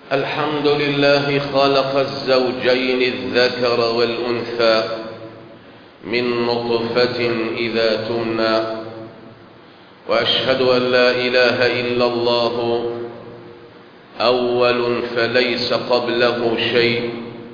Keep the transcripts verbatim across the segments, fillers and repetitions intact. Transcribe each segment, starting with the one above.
الحمد لله خلق الزوجين الذكر والأنثى من نطفة إذا تمنى، وأشهد أن لا إله إلا الله أول فليس قبله شيء،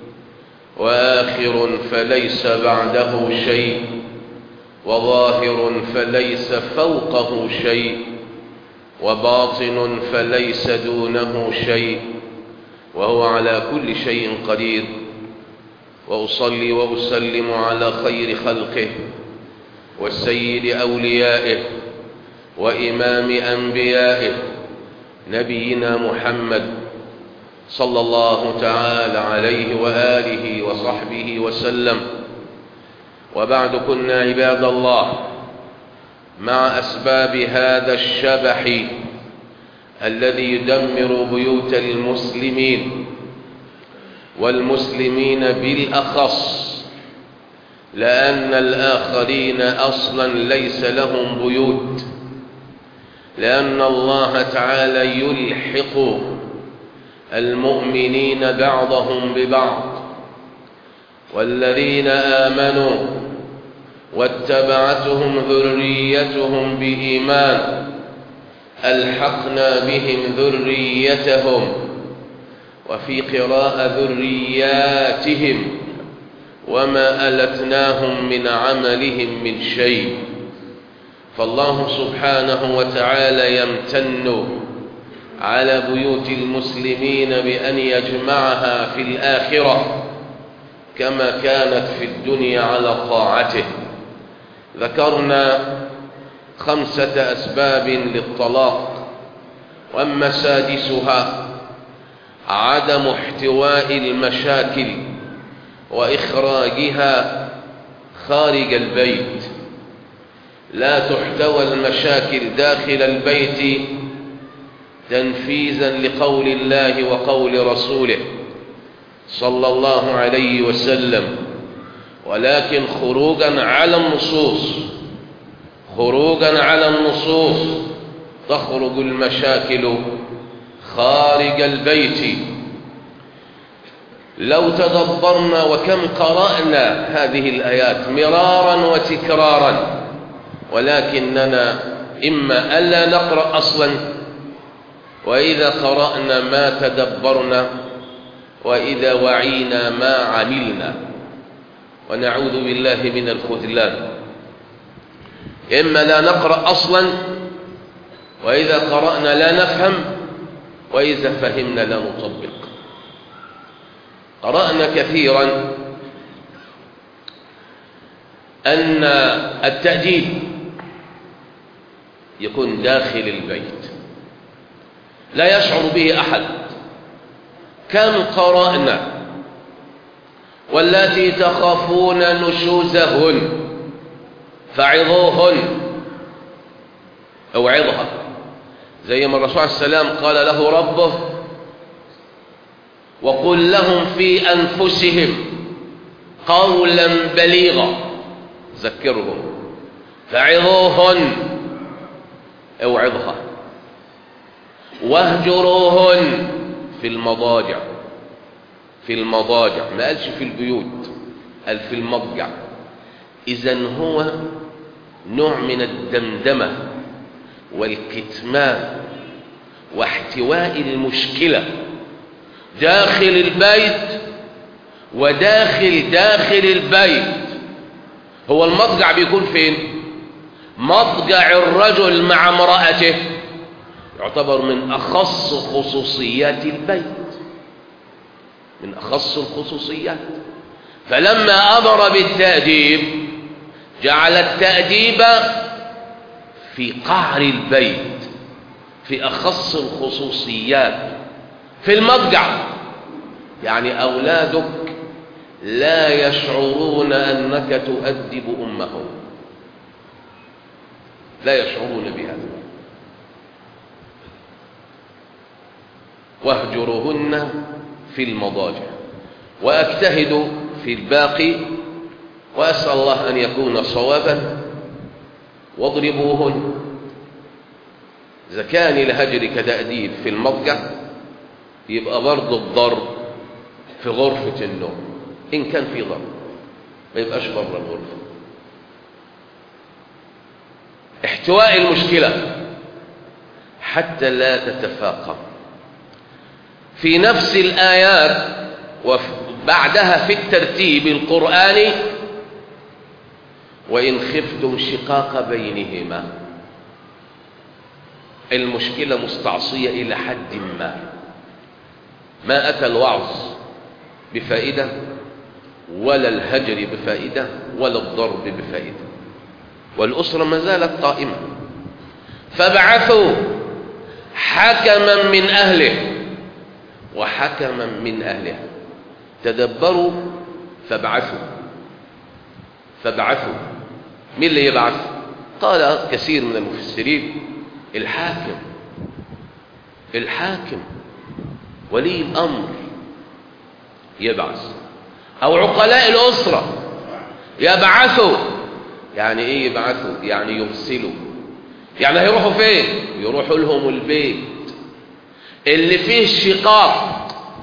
وآخر فليس بعده شيء، وظاهر فليس فوقه شيء، وباطن فليس دونه شيء، وهو على كل شيء قدير. وأصلي وأسلم على خير خلقه والسيد أوليائه وإمام أنبيائه نبينا محمد صلى الله تعالى عليه وآله وصحبه وسلم. وبعد، كنا عباد الله مع أسباب هذا الشبح الذي يدمر بيوت المسلمين والمسلمين بالأخص، لأن الآخرين أصلا ليس لهم بيوت، لأن الله تعالى يلحق المؤمنين بعضهم ببعض. والذين آمنوا واتبعتهم ذريتهم بإيمان ألحقنا بهم ذريتهم، وفي قراءة ذرياتهم، وما ألتناهم من عملهم من شيء. فالله سبحانه وتعالى يمتن على بيوت المسلمين بأن يجمعها في الآخرة كما كانت في الدنيا على طاعته. ذكرنا خمسة أسباب للطلاق، وأما سادسها عدم احتواء المشاكل وإخراجها خارج البيت. لا تحتوى المشاكل داخل البيت تنفيذا لقول الله وقول رسوله صلى الله عليه وسلم، ولكن خروجا على النصوص خروجا على النصوص تخرج المشاكل خارج البيت. لو تدبرنا وكم قرأنا هذه الآيات مرارا وتكرارا، ولكننا إما ألا نقرأ أصلا، وإذا قرأنا ما تدبرنا، وإذا وعينا ما عملنا، ونعوذ بالله من الخذلان. إما لا نقرأ أصلا، وإذا قرأنا لا نفهم، وإذا فهمنا لا نطبق. قرأنا كثيرا أن التأديب يكون داخل البيت لا يشعر به أحد. كم قرأنا واللاتي تخافون نشوزهن فعظوهن، اوعظها، زي ما الرسول عليه السلام قال له ربه وقل لهم في أنفسهم قولا بليغا، ذكرهم، فعظوهن، اوعظها، واهجروهن في المضاجع. في المضاجع، ما قالش في البيوت، قال في المضجع. إذن هو نوع من الدمدمة والكتمان واحتواء المشكلة داخل البيت وداخل داخل البيت. هو المضجع بيكون فين؟ مضجع الرجل مع امرأته يعتبر من أخص خصوصيات البيت، من أخص الخصوصيات. فلما أمر بالتأديب جعل التأديب في قعر البيت، في أخص الخصوصيات، في المضجع. يعني أولادك لا يشعرون أنك تؤدب أمهم، لا يشعرون بهذا. واهجرهن في المضاجع. وأجتهد في الباقي وأسأل الله أن يكون صوابا. واضربوهن، إذا كان الهجر كتأديب في المضجع يبقى برضه الضرب في غرفة النوم إن كان في ضرب، ما يبقاش بره الغرفة. احتواء المشكلة حتى لا تتفاقم. في نفس الآيات وبعدها في الترتيب القرآني: وإن خفتم شقاق بينهما. المشكلة مستعصية إلى حد ما، ما أتى الوعظ بفائدة ولا الهجر بفائدة ولا الضرب بفائدة، والأسرة ما زالت قائمة. فابعثوا حكما من أهله وحكما من أهلها. تدبروا. فابعثوا فابعثوا مين اللي يبعث؟ قال كثير من المفسرين: الحاكم الحاكم ولي الأمر يبعث، أو عقلاء الأسرة يبعثوا. يعني إيه يبعثوا؟ يعني يرسلوا. يعني هيروحوا فين؟ يروحوا لهم البيت اللي فيه الشقاق،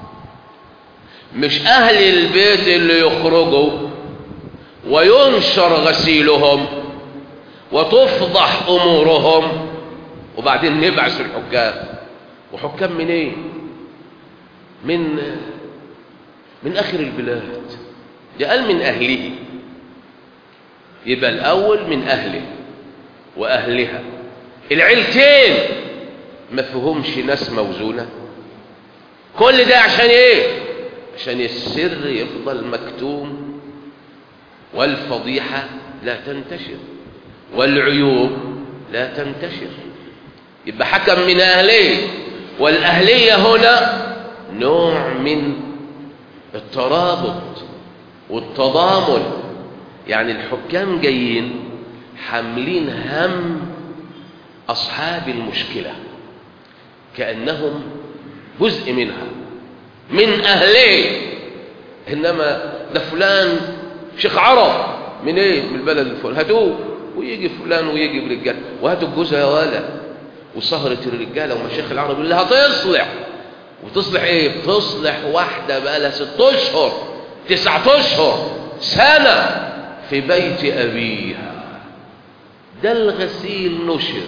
مش أهل البيت اللي يخرجوا وينشر غسيلهم وتفضح أمورهم وبعدين نبعث الحكام. وحكام من ايه؟ من من آخر البلاد. ده قال من أهله، يبقى الأول من أهله وأهلها. العيلتين ما فيهمش ناس موزونة. كل ده عشان ايه؟ عشان السر يفضل مكتوم والفضيحة لا تنتشر والعيوب لا تنتشر. يبقى حكم من أهليه، والأهلية هنا نوع من الترابط والتضامن. يعني الحكام جايين حاملين هم أصحاب المشكلة كأنهم جزء منها من أهليه. إنما ده فلان شيخ عرب من ايه؟ من البلد الفلاني، هاتوه. ويجي فلان ويجي برجال، وهاتوا الجوزة يا ولا. وسهرة الرجالة ومشايخ العرب اللي هتصلح. وتصلح ايه؟ بتصلح واحدة بقى لها ست اشهر تسعة اشهر سنة في بيت ابيها. ده الغسيل نشر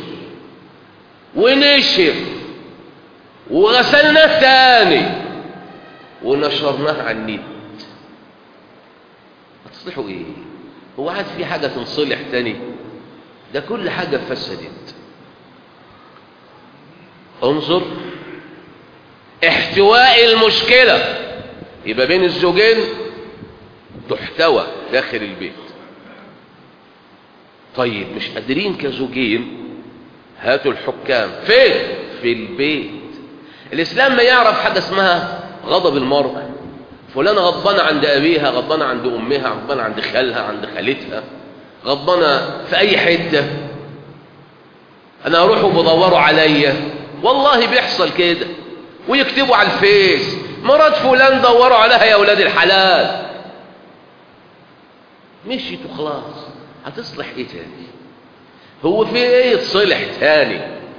ونشف وغسلناه تاني ونشرناه على النت. هتصلحوا ايه؟ هو عاد في حاجة تنصلح تاني؟ ده كل حاجة فسدت. انظر احتواء المشكلة. يبقى بين الزوجين تحتوى داخل البيت. طيب مش قادرين كزوجين، هاتوا الحكام. فين؟ في البيت. الإسلام ما يعرف حاجة اسمها غضب المرأة. فلانة غضبانة عند أبيها، غضبانة عند أمها، غضبانة عند خالها، عند خالتها، غضبانة في أي حتة. أنا أروح وبدوروا عليا. والله بيحصل كده، ويكتبوا على الفيس: مرات فلان دوروا عليها يا أولاد الحلال. مشيت وخلاص. هتصلح إيه تاني؟ هو في إيه يتصلح تاني؟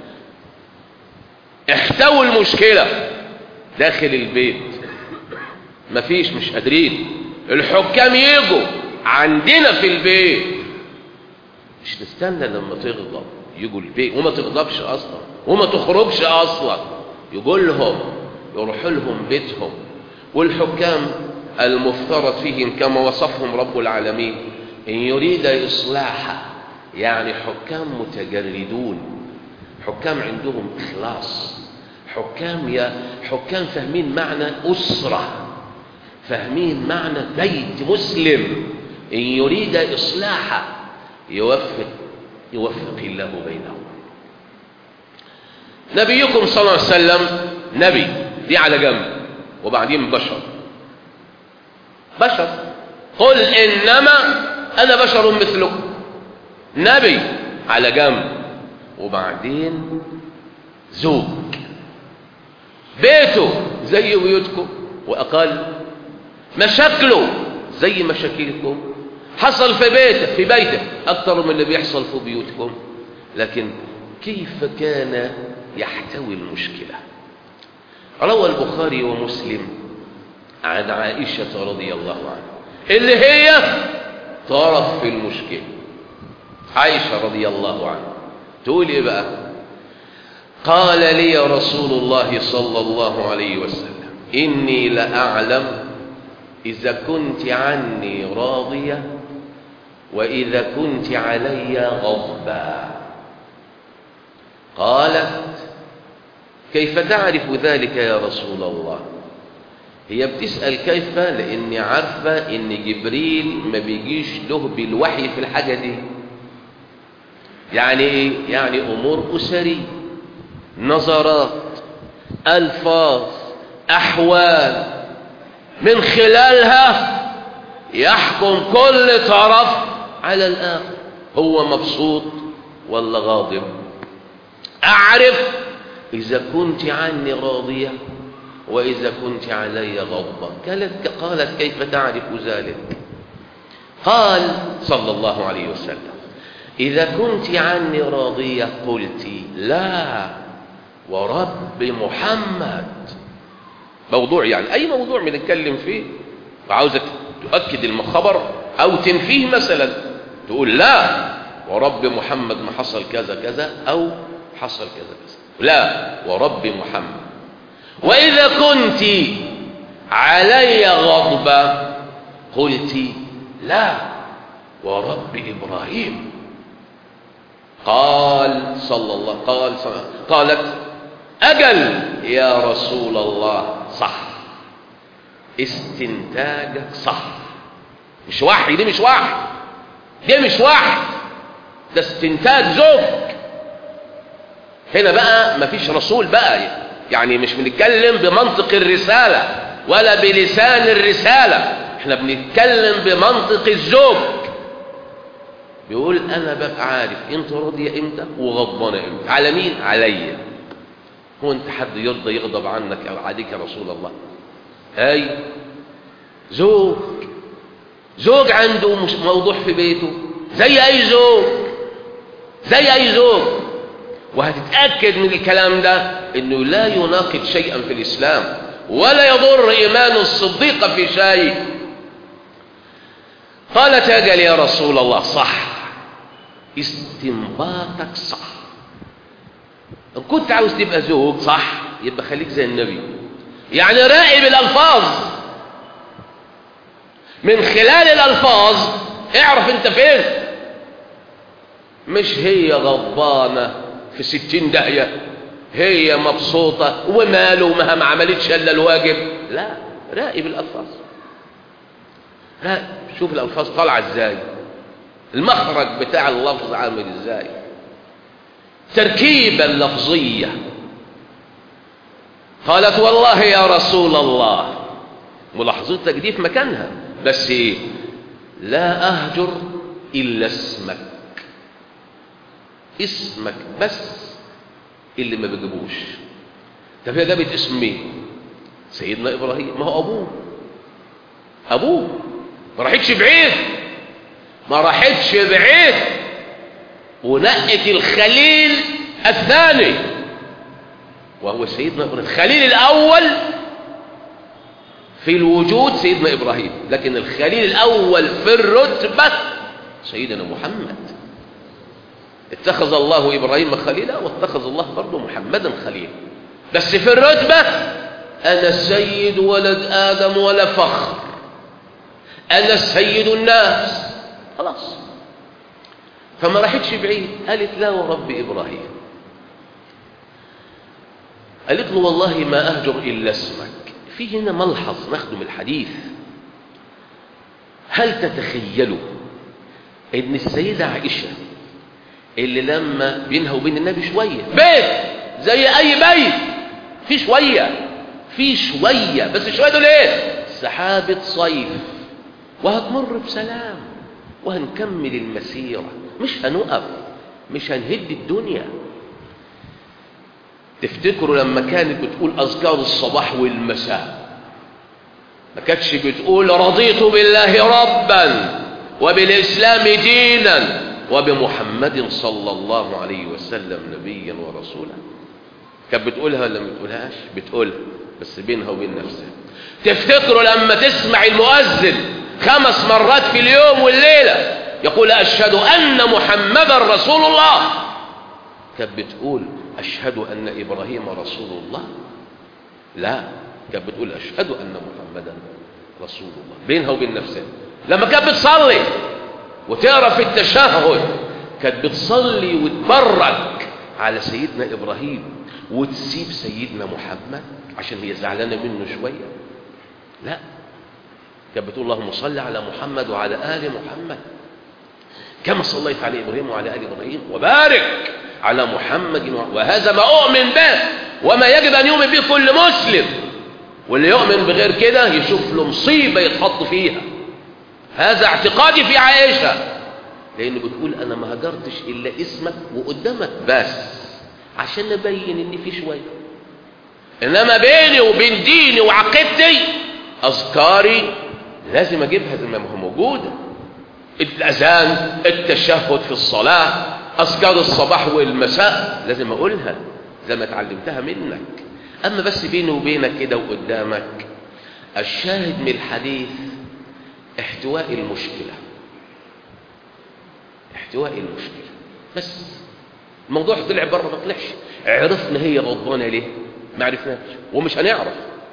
احتووا المشكلة داخل البيت. مفيش، مش قادرين. الحكام يجوا عندنا في البيت، مش نستنى لما تغضب يجوا البيت، وما تغضبش اصلا وما تخرجش اصلا. يقول لهم، يروحوا لهم بيتهم. والحكام المفترض فيهم كما وصفهم رب العالمين: ان يريد اصلاحا. يعني حكام متجردون، حكام عندهم اخلاص، حكام يا حكام فاهمين معنى اسره، فاهمين معنى بيت مسلم. إن يريد إصلاحا يوفق يوفق الله بينهم. نبيكم صلى الله عليه وسلم نبي، دي على جنب، وبعدين بشر بشر قل إنما أنا بشر مثلكم. نبي على جنب، وبعدين زوج. بيته زي بيوتكم وأقل، مشاكله زي مشاكلكم. حصل في بيته في بيته أكثر من اللي بيحصل في بيوتكم. لكن كيف كان يحتوي المشكلة؟ روى البخاري ومسلم عن عائشة رضي الله عنها اللي هي طرف في المشكلة. عائشة رضي الله عنها تقول ايه بقى؟ قال لي رسول الله صلى الله عليه وسلم إني لأعلم إذا كنت عني راضية وإذا كنت علي غضبا. قالت كيف تعرف ذلك يا رسول الله؟ هي بتسأل كيف لأني عارفة إن جبريل ما بيجيش له بالوحي في الحاجة دي. يعني إيه؟ يعني أمور أسرية، نظرات، ألفاظ، أحوال، من خلالها يحكم كل طرف على الآخر هو مبسوط ولا غاضب. أعرف إذا كنت عني راضية وإذا كنت علي غضبة. قالت قالت كيف تعرف ذلك؟ قال صلى الله عليه وسلم إذا كنت عني راضية قلت لا ورب محمد. موضوع يعني أي موضوع بنتكلم فيه وعاوزة تؤكد الخبر أو تنفيه مثلا تقول لا ورب محمد ما حصل كذا كذا أو حصل كذا كذا، لا ورب محمد. وإذا كنت علي غضبة قلت لا ورب إبراهيم. قال صلى الله قال صلى قالت أجل يا رسول الله صح، استنتاجك صح. مش وحي، دي مش وحي، دي مش وحي، ده استنتاج زوج. هنا بقى مفيش رسول بقى، يعني مش بنتكلم بمنطق الرسالة ولا بلسان الرسالة، احنا بنتكلم بمنطق الزوج. بيقول انا ببقى عارف انت راضية امتى وغضبانة امتى. على مين؟ عليا. هو انت حد يرضى يغضب عنك او عليك يا رسول الله؟ هاي زوج، زوج عنده مش موضوع في بيته زي اي زوج، زي اي زوج. وهتتأكد من الكلام ده انه لا يناقض شيئا في الاسلام ولا يضر ايمان الصديقة في شيء. قالت اجل يا رسول الله صح، استنباطك صح. ان كنت عاوز تبقى زوج صح يبقى خليك زي النبي، يعني راقب الالفاظ. من خلال الالفاظ اعرف انت فين. مش هي غضبانة في ستين داهية، هي مبسوطة وماله وما ما عملتش الا الواجب. لا، راقب الالفاظ، راقب شوف الالفاظ طالعه ازاي، المخرج بتاع اللفظ عامل ازاي، تركيبة اللفظية. قالت والله يا رسول الله، ملاحظتك دي في مكانها، بس ايه؟ لا اهجر الا اسمك، اسمك بس اللي ما بجيبوش. طب هي جابت اسم مين؟ سيدنا ابراهيم، ما هو ابوه، ابوه ما راحتش بعيد، ما راحتش بعيد، ونقت الخليل الثاني وهو سيدنا ابراهيم. الخليل الاول في الوجود سيدنا ابراهيم، لكن الخليل الاول في الرتبه سيدنا محمد. اتخذ الله ابراهيم خليلا واتخذ الله برضه محمدا خليلا، بس في الرتبه انا سيد ولد ادم ولا فخر، انا سيد الناس، خلاص. فما راحتش بعيد، قالت لا ورب ابراهيم. قالت له والله ما اهجر الا اسمك. في هنا ملحظ نخدم الحديث. هل تتخيلوا ان السيدة عائشة اللي لما بينها وبين النبي شوية بيت زي اي بيت، في شوية في شوية بس شوية دول ايه؟ سحابة صيف، وهتمر بسلام وهنكمل المسيرة، مش هنقف، مش هنهد الدنيا. تفتكروا لما كانت بتقول أذكار الصباح والمساء ما كانتش بتقول رضيت بالله ربا وبالإسلام دينا وبمحمد صلى الله عليه وسلم نبيا ورسولا؟ كانت بتقولها ولا ما بتقولهاش؟ بتقولها. بس بينها وبين نفسها. تفتكروا لما تسمع المؤذن خمس مرات في اليوم والليلة يقول أشهد أن محمدا رسول الله، كانت بتقول أشهد أن إبراهيم رسول الله؟ لا، كانت بتقول أشهد أن محمدا رسول الله بينها وبين نفسها. لما كانت بتصلي وتقرأ في التشهد كانت بتصلي وتبرك على سيدنا إبراهيم وتسيب سيدنا محمد عشان هي زعلانة منه شوية. لا، كانت بتقول اللهم صل على محمد وعلى آل محمد كما صليت على إبراهيم وعلى آل إبراهيم وبارك على محمد، وهذا ما أؤمن به وما يجب أن يؤمن به كل مسلم. واللي يؤمن بغير كده يشوف له مصيبة يتحط فيها. هذا اعتقادي في عائشة، لأنه بتقول أنا ما هجرتش إلا اسمك وقدامك بس عشان نبين إن في شوية، إنما بيني وبين ديني وعقيدتي أذكاري لازم أجيبها زي ما هي موجودة. الأذان، التشهد في الصلاة، أذكار الصباح والمساء لازم أقولها زي ما اتعلمتها منك. أما بس بيني وبينك كده وقدامك، الشاهد من الحديث احتواء المشكلة، احتواء المشكلة بس. الموضوع طلع بره ما طلعش. عرفنا هي غضبانة ليه؟ ما عرفناش ومش هنعرف.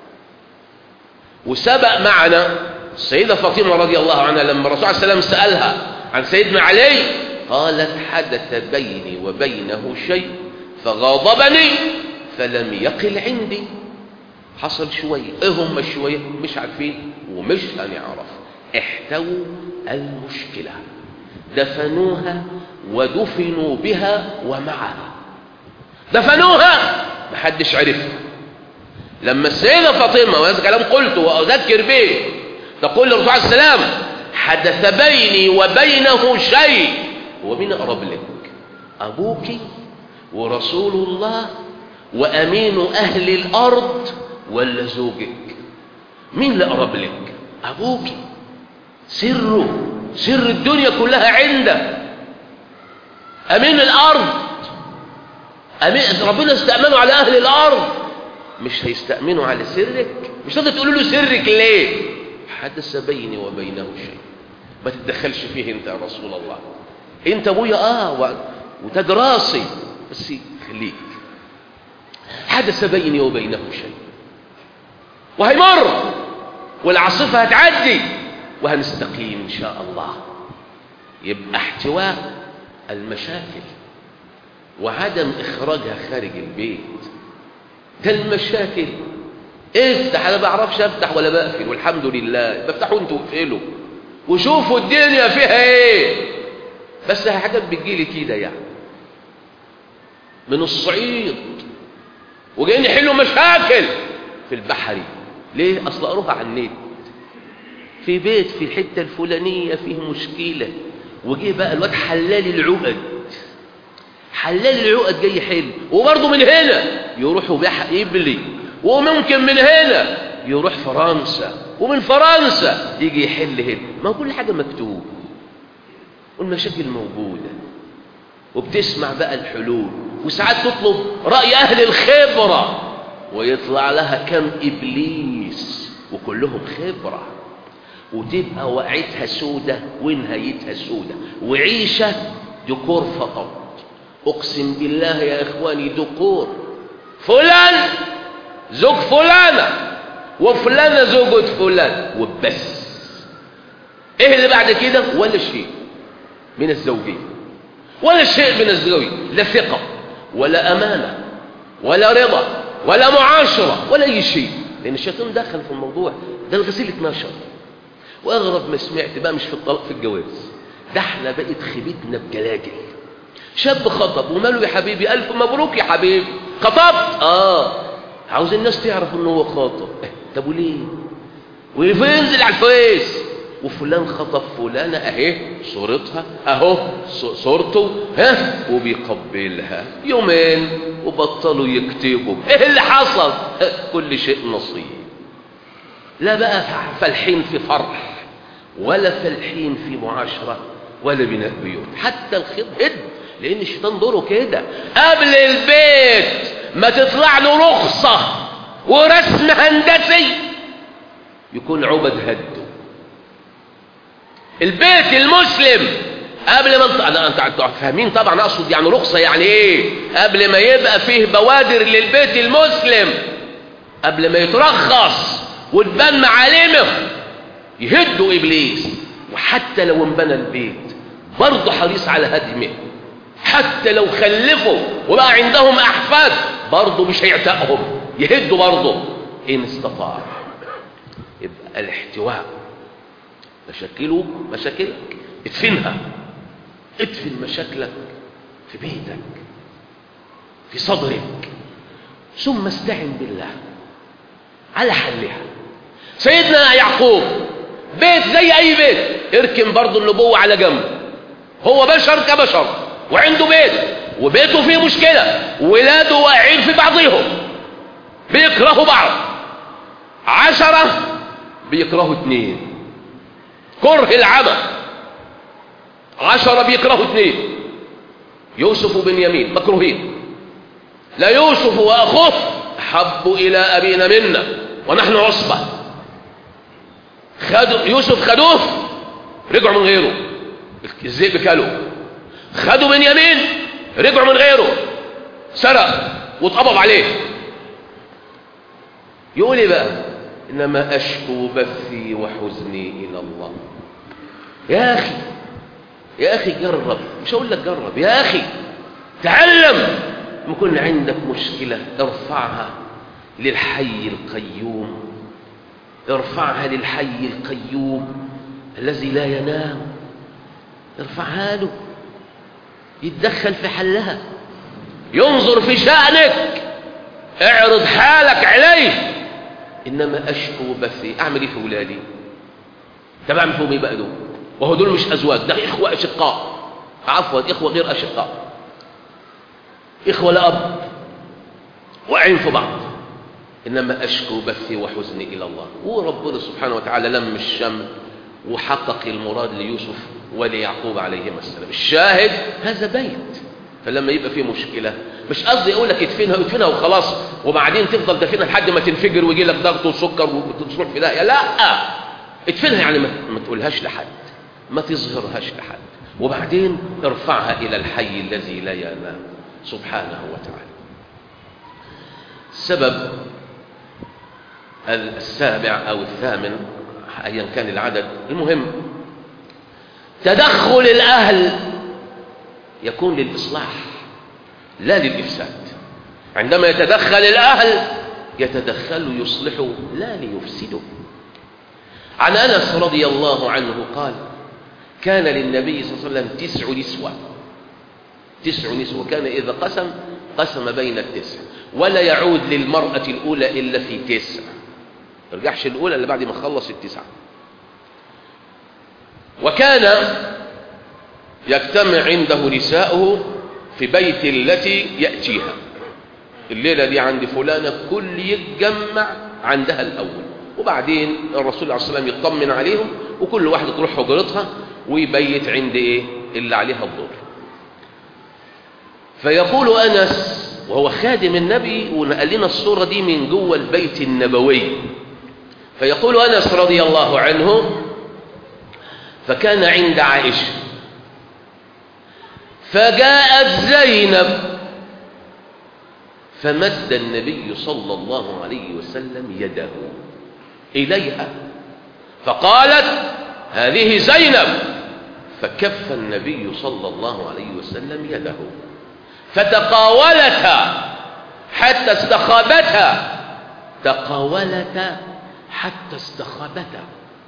وسبق معنا السيدة فاطمة رضي الله عنها لما الرسول عليه السلام سألها عن سيدنا علي قالت حدث بيني وبينه شيء فغاضبني فلم يقل عندي. حصل شوية، ايه هم الشوية؟ مش عارفين ومش هنعرف. احتووا المشكلة، دفنوها ودفنوا بها ومعها. دفنوها محدش عرفها. لما السيدة فاطمة، وهذا كلام قلته وأذكر به، تقول للرسول عليه السلام حدث بيني وبينه شيء، هو مين أقرب لك؟ أبوك ورسول الله وأمين أهل الأرض ولا زوجك؟ مين اللي أقرب لك؟ أبوك، سره سر الدنيا كلها عنده. أمين الأرض، أمين ربنا استأمنوا على أهل الأرض، مش هيستأمنوا على سرك؟ مش تقدر تقول له سرك ليه؟ حدث بيني وبينه شيء، ما تتدخلش فيه انت يا رسول الله. انت ابويا اه وتاج راسي، بس خليك. حدث بيني وبينه شيء وهيمر والعاصفه هتعدي وهنستقيم ان شاء الله. يبقى احتواء المشاكل وعدم اخراجها خارج البيت. ده المشاكل افتح، انا ما بعرفش افتح ولا بقفل والحمد لله، بفتحوا انتوا واقفلوا وشوفوا الدنيا فيها ايه. بس حاجات بتجيلي كده يعني من الصعيد وجايين يحلوا مشاكل في البحري. ليه؟ اصل اروح على النت في بيت في الحته الفلانيه فيه مشكله، وجه بقى الواد حلال العقد، حلال العقد جاي يحل، وبرضه من هنا يروحوا بيح قبلي، وممكن من هنا يروح فرنسا، ومن فرنسا يجي يحل هنا. ما كل حاجه مكتوب والمشاكل موجوده، وبتسمع بقى الحلول، وساعات تطلب راي اهل الخبره ويطلع لها كم ابليس وكلهم خبره، وتبقى وقعتها سودة ونهايتها سودة، وعيشه ديكور فقط. اقسم بالله يا اخواني ديكور، فلان زوج فلانه وفلانه زوجة فلان وبس. ايه اللي بعد كده؟ ولا شيء من الزوجيه، ولا شيء من الزوجيه، لا ثقه ولا امانه ولا رضا ولا معاشره ولا اي شيء، لان الشيطان دخل في الموضوع ده. الغسيل اتنشر. واغرب ما سمعت بقى مش في الطلاق، في الجواز ده احنا بقت خيبتنا بجلاجل. شاب خطب وماله يا حبيبي؟ الف مبروك يا حبيبي. خطبت؟ اه. عاوز الناس تعرف انه هو خاطب. طب وليه؟ وينزل على الفيس وفلان خطب فلانه اهي صورتها اهو صورته ها وبيقبلها يومين وبطلوا يكتبوا. ايه اللي حصل؟ كل شيء نصيب. لا بقى فالحين في فرح ولا فالحين في معاشره ولا بناء بيوت، حتى الخيط هد، لان الشيطان دوره كده. قبل البيت ما تطلع له رخصه ورسم هندسي يكون عبد هده. البيت المسلم قبل ما انت انت فاهمين طبعا اقصد يعني رخصه يعني ايه، قبل ما يبقى فيه بوادر للبيت المسلم، قبل ما يترخص وتبان معالمه يهدوا ابليس. وحتى لو انبنى البيت برضه حريص على هدمه، حتى لو خلفوا وبقى عندهم احفاد برضه مش هيعتقهم، يهدوا برضه ان استطاع. يبقى الاحتواء مشاكله مشاكلك ادفنها، ادفن مشاكلك في بيتك في صدرك، ثم استعن بالله على حلها. سيدنا يعقوب بيت زي اي بيت، اركن برضو النبوة على جنب، هو بشر كبشر وعنده بيت وبيته فيه مشكلة، ولاده واقعين في بعضهم بيكرهوا بعض، عشرة بيكرهوا اتنين، كره العمى، عشرة بيكرهوا اتنين، يوسف وبنيامين مكروهين، لا يوسف واخوه احب الى ابينا منا ونحن عصبة. خدوا يوسف خدوه رجعوا من غيره، الذئب كلوا. خدوا بنيامين رجعوا من غيره، سرق واتقبض عليه. يقول ايه بقى؟ انما اشكو بثي وحزني الى الله. يا اخي يا اخي جرب، مش هقول لك جرب، يا اخي تعلم. يكون عندك مشكلة ارفعها للحي القيوم، ارفعها للحي القيوم الذي لا ينام، ارفعها له، يتدخل في حلها، ينظر في شأنك، اعرض حالك عليه. انما اشكو بثي، اعمل ايه في ولادي؟ طب اعمل فيهم ايه بقى دول؟ وهو دول مش ازواج، ده اخوه اشقاء، عفوا اخوه غير اشقاء، اخوه لاب واقعين في بعض. انما اشكو بثي وحزني الى الله. وربنا سبحانه وتعالى لم الشمل وحقق المراد ليوسف وليعقوب عليهما السلام. الشاهد هذا بيت، فلما يبقى فيه مشكله مش قصدي اقول لك ادفنها ادفنها وخلاص وبعدين تفضل دافنها لحد ما تنفجر ويجي لك ضغط وسكر وتروح في داهيه، لا، ادفنها يعني ما تقولهاش لحد، ما تظهرهاش لحد، وبعدين ارفعها الى الحي الذي لا ينام سبحانه وتعالى. السبب السابع او الثامن ايا كان العدد، المهم تدخل الاهل يكون للاصلاح لا للافساد. عندما يتدخل الاهل يتدخلوا يصلحوا لا ليفسدوا. عن انس رضي الله عنه قال: كان للنبي صلى الله عليه وسلم تسع نسوة، تسع نسوة، كان إذا قسم قسم بين التسع، ولا يعود للمرأة الأولى إلا في تسع، ما يرجعش الأولى إلا بعد ما خلص التسعة. وكان يجتمع عنده نساؤه في بيت التي يأتيها، الليلة دي عند فلانة، كل يتجمع عندها الأول، وبعدين الرسول عليه الصلاة والسلام يطمن عليهم وكل واحدة تروح حجرتها ويبيت عند ايه اللي عليها الدور. فيقول انس وهو خادم النبي، ونقل لنا الصورة دي من جوه البيت النبوي، فيقول انس رضي الله عنه: فكان عند عائشة فجاءت زينب فمد النبي صلى الله عليه وسلم يده إليها فقالت: هذه زينب، فكف النبي صلى الله عليه وسلم يده، فتقاولتا حتى استخابتا، تقاولتا حتى استخابتا.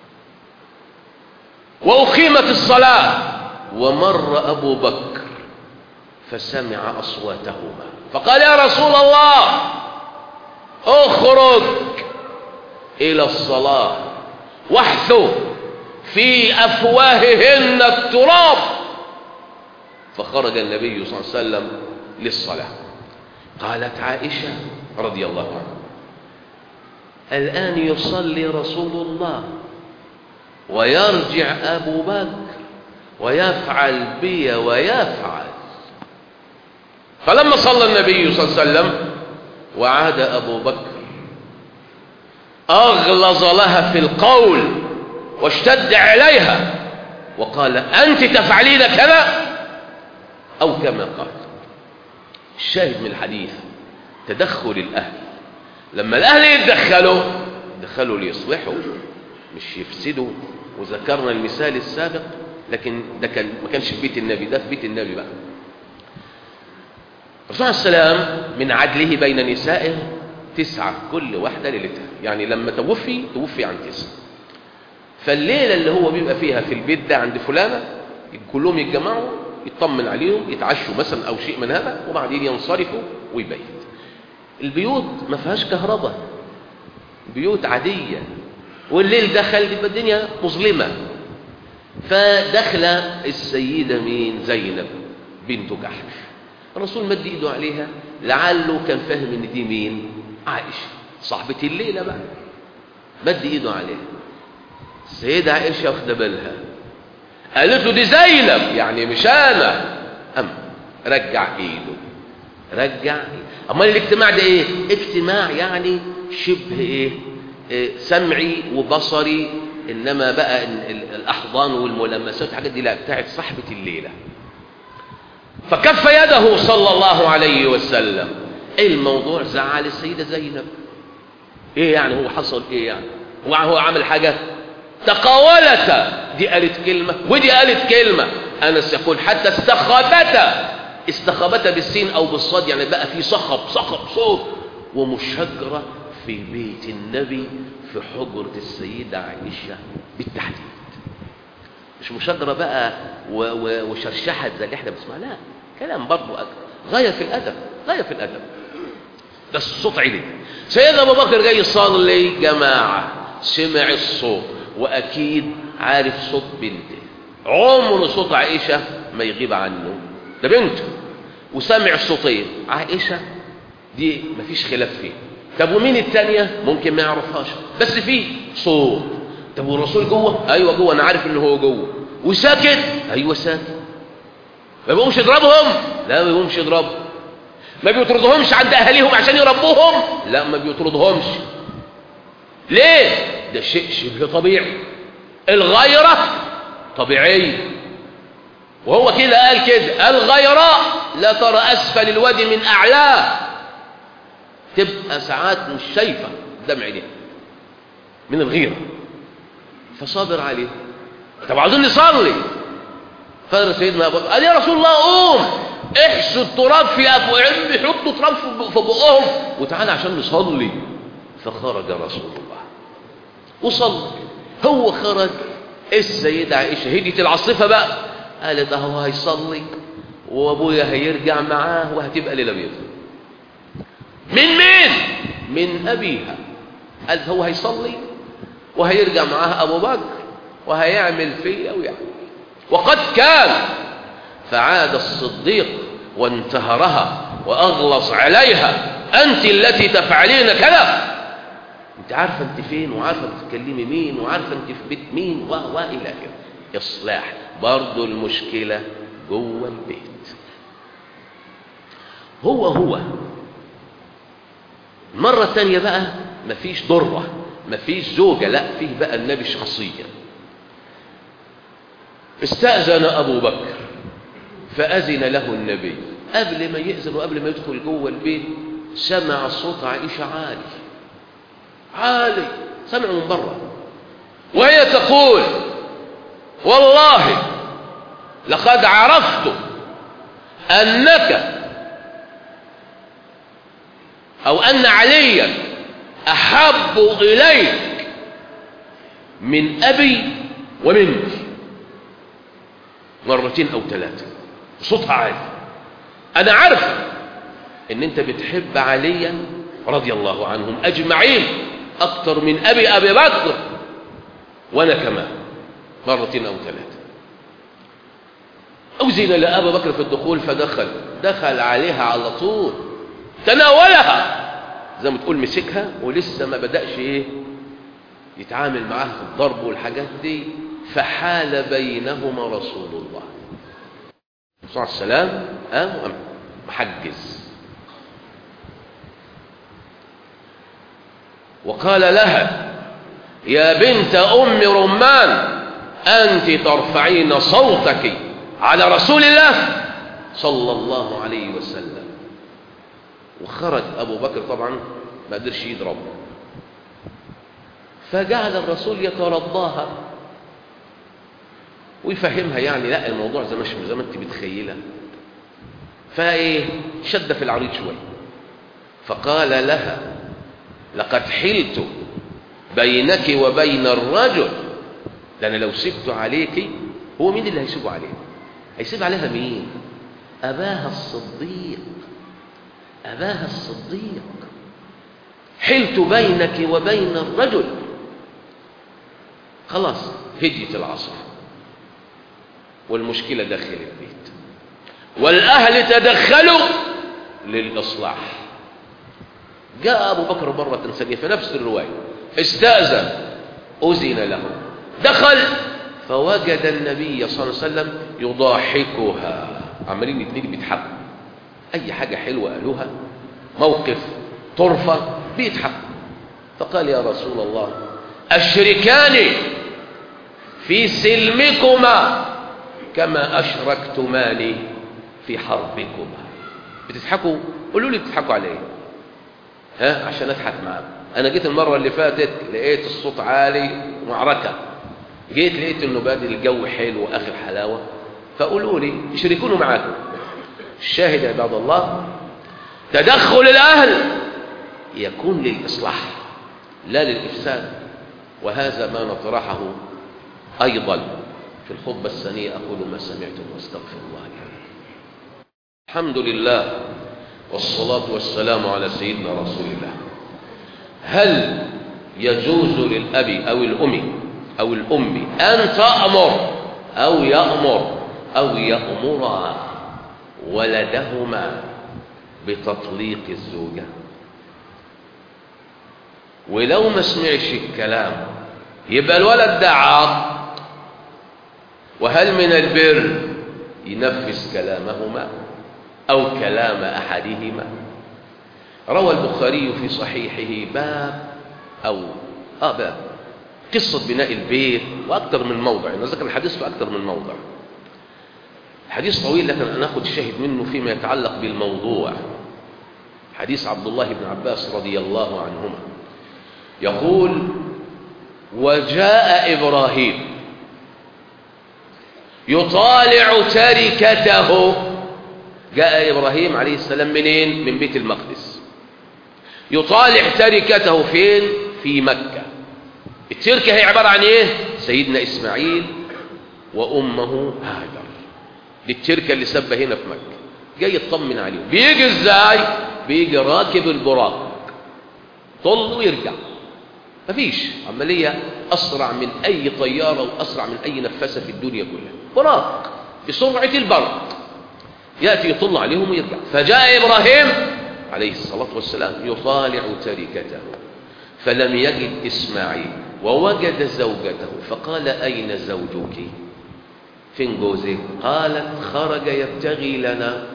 وأقيمت الصلاة، ومر أبو بكر فسمع أصواتهما فقال: يا رسول الله اخرج إلى الصلاة واحثوا في أفواههن التراب. فخرج النبي صلى الله عليه وسلم للصلاة. قالت عائشة رضي الله عنها: الآن يصلي رسول الله ويرجع أبو بكر ويفعل بي ويفعل. فلما صلى النبي صلى الله عليه وسلم وعاد أبو بكر أغلظ لها في القول واشتد عليها وقال أنت تفعلين كذا أو كما قال. الشاهد من الحديث تدخل الأهل. لما الأهل يتدخلوا يتدخلوا ليصلحوا مش يفسدوا. وذكرنا المثال السابق، لكن ده كان ما كانش في بيت النبي، ده في بيت النبي بقى. الرسول عليه السلام من عدله بين نسائه تسعة، كل واحدة ليلتها، يعني لما توفي توفي عن تسعة. فالليلة اللي هو بيبقى فيها في البيت ده عند فلانة كلهم يتجمعوا يطمن عليهم، يتعشوا مثلا أو شيء من هذا، وبعدين ينصرفوا ويبيت. البيوت ما فيهاش كهرباء، بيوت عادية، والليل دخل يبقى الدنيا مظلمة. فدخل السيدة مين؟ زينب بنت جحش. الرسول مد ايده عليها لعله كان فاهم ان دي مين؟ عائشة صاحبة الليلة بقى. مد ايده عليها، السيدة عائشة واخده بالها، قالت له دي زينب يعني مش انا. أم رجع ايده، رجع ايده. امال الاجتماع ده ايه؟ اجتماع يعني شبه ايه؟ إيه سمعي وبصري، انما بقى الاحضان والملامسات الحاجات دي لا، بتاعت صاحبة الليلة. فكف يده صلى الله عليه وسلم. ايه الموضوع؟ زعل السيدة زينب. ايه يعني هو حصل ايه يعني؟ هو هو عمل حاجة؟ تقاولتا، دي قالت كلمة ودي قالت كلمة. أنس يقول حتى استخبتا، استخبتا بالسين أو بالصاد، يعني بقى في صخب صخب صوت ومشاجرة في بيت النبي في حجرة السيدة عائشة بالتحديد. مش مشاجرة بقى وشرشحت زي اللي احنا بنسمعها، لا، كلام برضه غاية في الأدب، غاية في الأدب. بس الصوت عالي. سيدنا أبو بكر جاي يصلي جماعة، سمع الصوت وأكيد عارف صوت بنته، عمر صوت عائشة ما يغيب عنه، ده بنته، وسمع الصوتين. عائشة دي مفيش خلاف فيه. طب ومين التانية؟ ممكن ما يعرفهاش، بس فيه صوت. طب والرسول جوه؟ أيوة جوه، أنا عارف إنه هو جوه. وساكت؟ أيوة ساكت. ما بيقومش يضربهم؟ لا ما بيقومش يضربهم. ما بيطردهمش عند أهاليهم عشان يربوهم؟ لا ما بيطردهمش. ليه؟ ده شيء شبه طبيعي. الغيرة طبيعية، وهو كده قال كده، الغيرة لا ترى أسفل الوادي من أعلاه، تبقى ساعات مش شايفة قدام عينيها من الغيرة، فصابر عليه. طب عاوزين نصلي. فقال سيدنا أبو بكر قال يا رسول الله قوم احشوا التراب في أفواههم، يحطوا تراب في بقهم وتعالى عشان نصلي. فخرج رسول الله وصلى. هو خرج، السيدة عائشة هديت العاصفة بقى، قالت اهو هيصلي وابويا هيرجع معاه وهتبقى ليلة بيضاء. من مين؟ من أبيها. قالت هو هيصلي وهيرجع معاه أبو بكر وهيعمل فيا ويعمل. وقد كان. فعاد الصديق وانتهرها وأغلظ عليها، أنت التي تفعلين كذا، انت عارفة انت فين، وعارفة بتتكلمي مين، وعارفة انت في بيت مين، وإلى آخره. إصلاح. برضو المشكلة جوه البيت. هو هو المرة الثانية بقى مفيش ضرة، مفيش زوجة، لا فيه بقى النبي شخصيا. استأذن أبو بكر فأذن له النبي. قبل ما يأذن وقبل ما يدخل جوه البيت سمع صوت عائشة عالي عالي، سمع من بره، وهي تقول والله لقد عرفت أنك أو أن عليا أحب إليك من أبي ومنك، مرتين أو ثلاثة، صوتها عالي. أنا عارف إن أنت بتحب عليا رضي الله عنهم أجمعين أكثر من أبي أبي بكر وأنا كمان، مرتين أو ثلاثة. أوزن لأبا بكر في الدخول فدخل، دخل عليها على طول، تناولها زي ما تقول مسكها، ولسه ما بدأش ايه يتعامل معاها في الضرب والحاجات دي. فحال بينهما رسول الله صلى الله عليه وسلم، قام محجز. وقال لها: يا بنت أم رمان، أنت ترفعين صوتك على رسول الله صلى الله عليه وسلم. وخرج أبو بكر طبعا ما قدرش يضرب، فجعل الرسول يترضاها ويفهمها يعني لا الموضوع زي مش زي ما انت متخيله. فايه شد في العريض شويه، فقال لها: لقد حلت بينك وبين الرجل، ده انا لو سبت عليك هو مين اللي هيسيبه عليها؟ هيسيب عليها مين؟ اباها الصديق، اباها الصديق. حلت بينك وبين الرجل. خلاص هديت العصر والمشكلة داخل البيت، والأهل تدخلوا للإصلاح. جاء أبو بكر مرة ثانية في نفس الرواية، استأذن، أذن له، دخل فوجد النبي صلى الله عليه وسلم يضاحكها. عمالين الاثنين بيضحكوا، أي حاجة حلوة قالوها، موقف طرفة بيضحكوا. فقال: يا رسول الله، أشركاني في سلمكما كما أشركتماني في حربكما. بتضحكوا؟ قولوا لي بتضحكوا على ايه؟ ها عشان اضحك معاكم. انا جيت المره اللي فاتت لقيت الصوت عالي ومعركه، جيت لقيت انه بادئ الجو حلو واخر حلاوه، فقولوا لي يشركونوا معاكم. الشاهد يا عباد الله، تدخل الاهل يكون للاصلاح لا للافساد، وهذا ما نطرحه ايضا في الخطبه الثانيه. اقول ما سمعتم واستغفر الله لي. الحمد لله والصلاة والسلام على سيدنا رسول الله. هل يجوز للأب أو الأم أو الأم أن تأمر أو يأمر أو يأمر ولدهما بتطليق الزوجة؟ ولو ما سمعش الكلام يبقى الولد ده عاق، وهل من البر ينفذ كلامهما أو كلام أحدهما؟ روى البخاري في صحيحه باب أو آه باب قصة بناء البيت، وأكثر من موضع، يعني ذكر الحديث في أكثر من موضع. حديث طويل لكن أنا أخذ الشاهد منه فيما يتعلق بالموضوع. حديث عبد الله بن عباس رضي الله عنهما يقول: وجاء إبراهيم يطالع تركته. جاء إبراهيم عليه السلام منين؟ من بيت المقدس، يطالع تركته فين؟ في مكة. التركة هي عبارة عن ايه؟ سيدنا إسماعيل وأمه هاجر، دي التركة اللي سبة هنا في مكة. جاي يطمن عليهم. بيجي ازاي؟ بيجي راكب البراق، طل ويرجع، مفيش عملية أسرع من أي طيارة وأسرع من أي نفاسة في الدنيا كلها. براق بسرعة البرق، يأتي يطل عليهم ويرجع. فجاء إبراهيم عليه الصلاة والسلام يطالع تركته فلم يجد إسماعيل ووجد زوجته، فقال: أين زوجك؟ فين جوزك؟ قالت: خرج يبتغي لنا،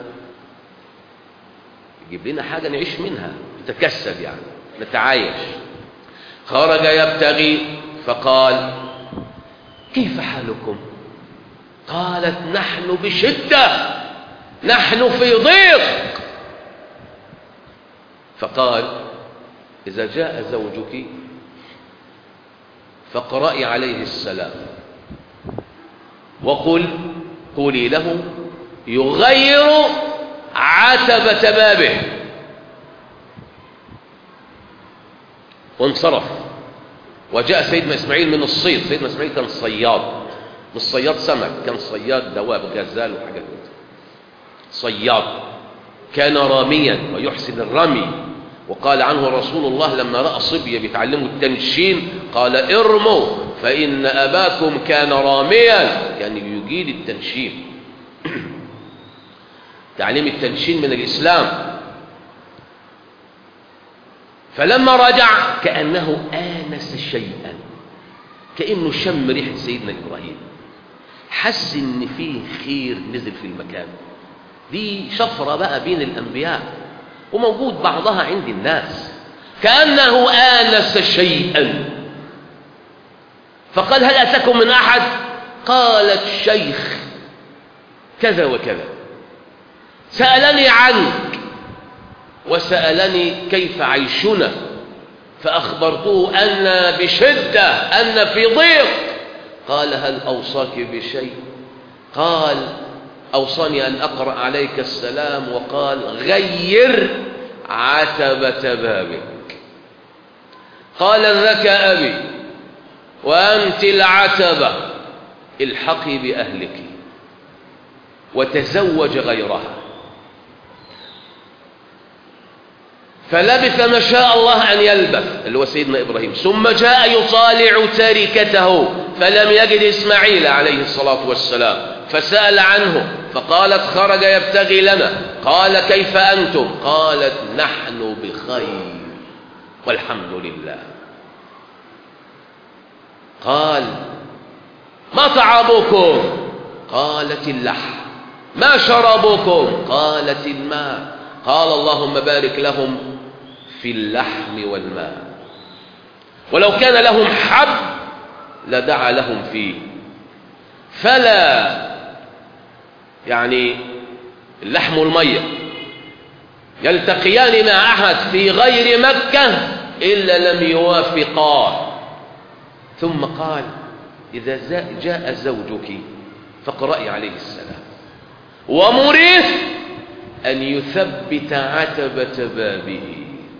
يجيب لنا حاجة نعيش منها، نتكسب يعني نتعايش. خرج يبتغي، فقال: كيف حالكم؟ قالت: نحن بشدة، نحن في ضيق. فقال: إذا جاء زوجك فاقرأي عليه السلام وقل قولي له يغير عتبة بابه. وانصرف. وجاء سيدنا إسماعيل من الصيد. سيدنا إسماعيل كان صياد، مش صياد سمك، كان صياد دواب، غزال وحاجات كده. صياد كان راميا ويحسن الرمي، وقال عنه رسول الله لما رأى صبية بيتعلموا التنشين قال: ارموا فإن أباكم كان راميا، كان يجيد التنشين. تعليم التنشين من الإسلام. فلما رجع كأنه آنس شيئا، كأنه شم ريحة سيدنا إبراهيم، حس إن فيه خير نزل في المكان. دي شفرة بقى بين الأنبياء، وموجود بعضها عند الناس. كأنه آنس شيئا، فقال هل أتاكم من أحد؟ قالت شيخ كذا وكذا سألني عنك وسألني كيف عيشنا، فأخبرته أن بشدة، أن في ضيق. قال هل أوصاك بشيء؟ قال أوصاني أن أقرأ عليك السلام، وقال غير عتبة بابك. قال ذاك أبي وأنت العتبة، الحقي بأهلك وتزوج غيرها. فلبث ما شاء الله أن يلبث، اللي هو سيدنا إبراهيم، ثم جاء يطالع تركته فلم يجد إسماعيل عليه الصلاة والسلام، فسأل عنه فقالت خرج يبتغي لنا. قال كيف أنتم؟ قالت نحن بخير والحمد لله. قال ما طعامكم؟ قالت اللحم. ما شربكم؟ قالت الماء. قال اللهم بارك لهم في اللحم والماء، ولو كان لهم حب لدعا لهم فيه. فلا يعني اللحم والمية يلتقيان مع أحد في غير مكة إلا لم يوافقاه. ثم قال إذا جاء زوجك فاقرأي عليه السلام ومريه أن يثبت عتبة بابه،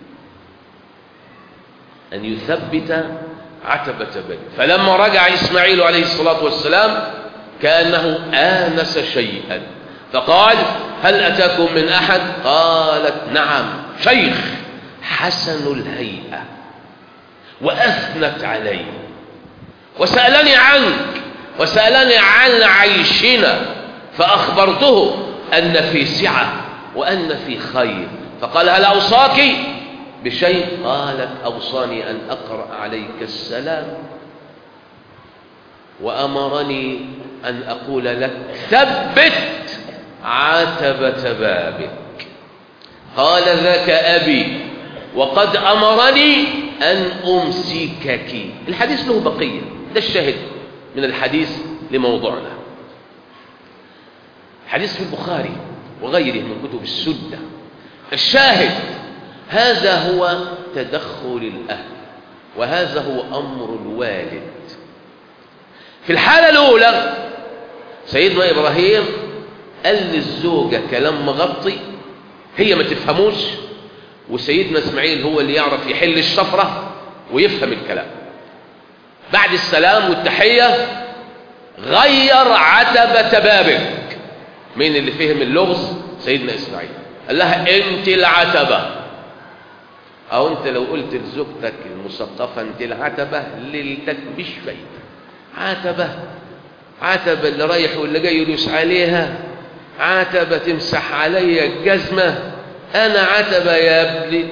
أن يثبت عتبة بابه. فلما رجع إسماعيل عليه الصلاة والسلام كأنه آنس شيئا، فقال هل أتاكم من أحد؟ قالت نعم شيخ حسن الهيئة وأثنت علي وسألني عنك وسألني عن عيشنا، فأخبرته أن في سعة وأن في خير. فقال هل أوصاك بشيء؟ قالت أوصاني أن أقرأ عليك السلام وأمرني أن أقول لك ثبت عتبة بابك. قال ذاك أبي وقد أمرني أن أمسكك. الحديث له بقية، ده الشاهد من الحديث لموضوعنا. حديث في البخاري وغيره من كتب السنة. الشاهد هذا هو تدخل الأهل، وهذا هو أمر الوالد. في الحالة الأولى سيدنا إبراهيم قال للزوجة كلام مغطي هي ما تفهموش، وسيدنا إسماعيل هو اللي يعرف يحل الشفرة ويفهم الكلام. بعد السلام والتحية غير عتبة بابك. مين اللي فهم اللغز؟ سيدنا إسماعيل. قال لها انت العتبة، او انت لو قلت لزوجتك المثقفة انت العتبة ليلتك مش فايدة. عتبة عتبة اللي رايح واللي جاي يدوس عليها، عتبة تمسح عليا الجزمة، انا عتبة يا ابني.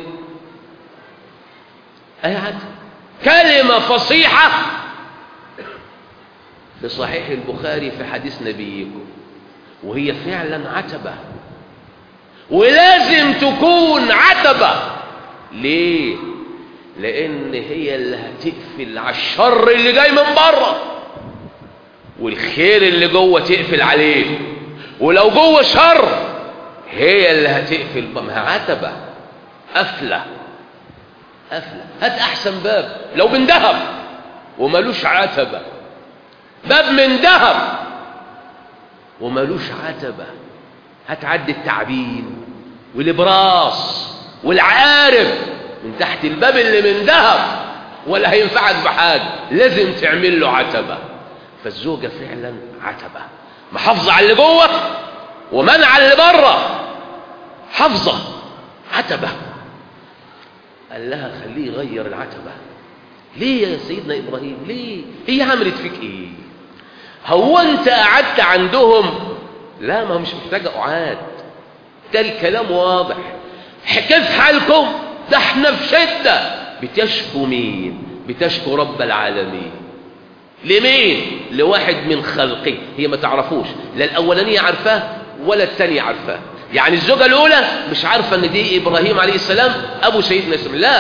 اي عتبة كلمة فصيحة في صحيح البخاري في حديث نبيكم، وهي فعلا عتبة، ولازم تكون عتبة. ليه؟ لأن هي اللي هتقفل على الشر اللي جاي من بره، والخير اللي جوه تقفل عليه. ولو جوه شر هي اللي هتقفل. ما عتبة قفلة قفلة. هات أحسن باب لو من ذهب ومالوش عتبة، باب من ذهب ومالوش عتبة، هتعدي التعبين والابراس والعقارب من تحت الباب اللي من ذهب، ولا هينفعك بحاجة. لازم تعمل له عتبة. فالزوجة فعلا عتبة، محافظة على اللي جوه ومنع اللي بره، حافظة عتبة. قال لها خليه يغير العتبة. ليه يا سيدنا إبراهيم؟ ليه؟ هي عملت فيك ايه؟ هو انت قعدت عندهم؟ لا، ما هو مش محتاجة قعاد، ده الكلام واضح. كيف حالكم؟ ده احنا في شدة. بتشكو مين؟ بتشكو رب العالمين. لمين؟ لواحد من خلقه هي ما تعرفوش، لا الأولانية عارفاه ولا الثانية عارفاه. يعني الزوجة الأولى مش عارفة ان دي إبراهيم عليه السلام أبو سيدنا إسماعيل، لا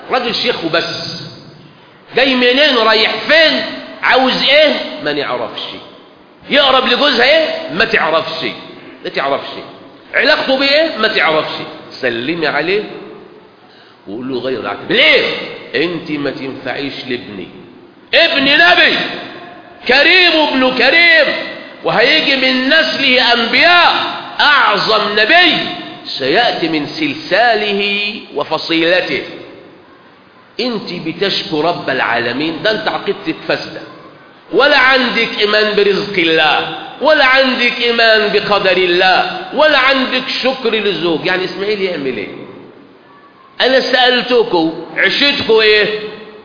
راجل شيخ وبس، جاي منين رايح فين عاوز ايه ما نعرفش، يقرب لجوزها ايه ما تعرفش، ما تعرفش علاقته بايه ما تعرفش. سلمي عليه وقول له غير العتب. ليه؟ انت ما تنفعيش لابني، ابن نبي كريم ابن كريم، وهيجي من نسله انبياء، اعظم نبي سيأتي من سلساله وفصيلته. انت بتشكو رب العالمين، ده انت عقيدتك فاسده، ولا عندك ايمان برزق الله، ولا عندك ايمان بقدر الله، ولا عندك شكر للزوج. يعني اسماعيل يعمل ايه؟ انا سألتكم عشتكم ايه؟